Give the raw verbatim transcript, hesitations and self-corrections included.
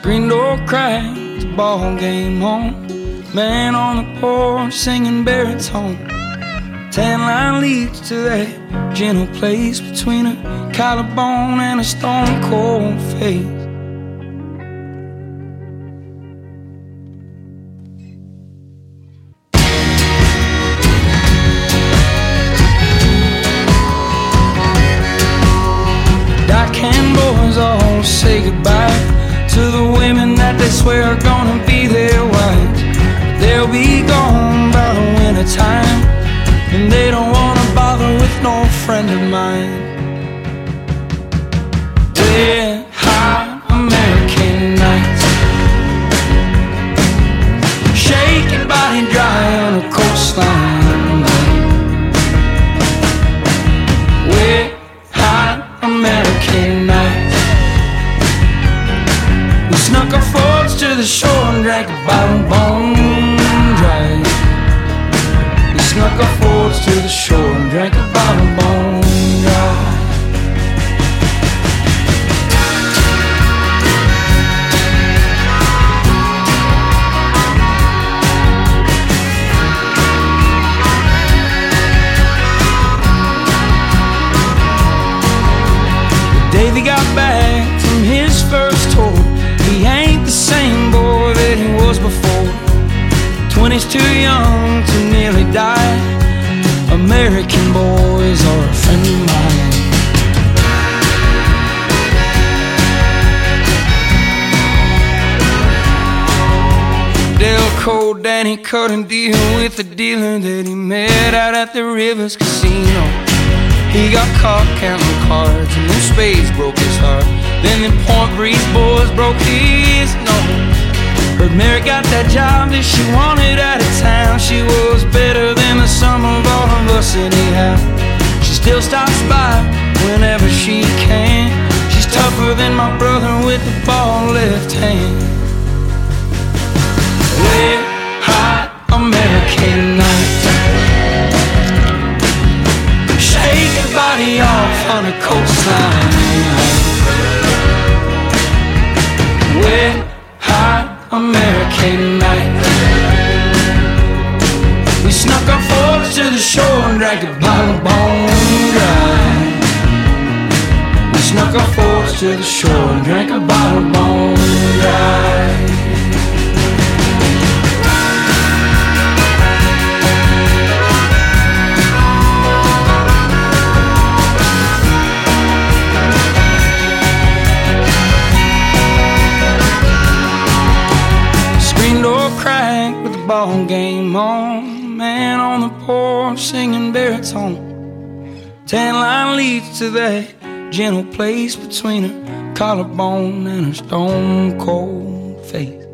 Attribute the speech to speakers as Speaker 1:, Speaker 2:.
Speaker 1: Screen door cracked, the ball game on. Man on the porch singing baritone. Tan line leads to that gentle place between a collarbone and a stone cold face. Can boys all say goodbye to the women that they swear are gonna be their wives? They'll be gone by the winter time, and they don't wanna bother with no friend of mine. Wet, hot American nights, shake your body dry on a coastline. Wet, hot American nights, we snuck our forks to the shore and drank a bottle bone dry. We snuck our forks to the shore and drank a bottle bone dry. Davey got back from his first tour. He ain't the same boy that he was before. Twenty's too young to nearly die. American boys are a friend of mine. Delco Danny couldn't deal with the dealer that he met out at the Rivers Casino. He got caught counting cards and them spades broke his heart. Then the Point Breeze boys broke his nose. But Mary got that job that she wanted out of town. She was better than the sum of all of us anyhow. She still stops by whenever she can. She's tougher than my brother with the ball left hand. Wet, hot American nights, shake your body off on a coastline. Wet, hot American nights, we snuck our forks to the shore and drank a bottle bone dry. We snuck our forks to the shore and drank a bottle bone dry. Crack with the ball game on. Man on the porch singing baritone. Tan line leads to that gentle place between a collarbone and a stone cold face.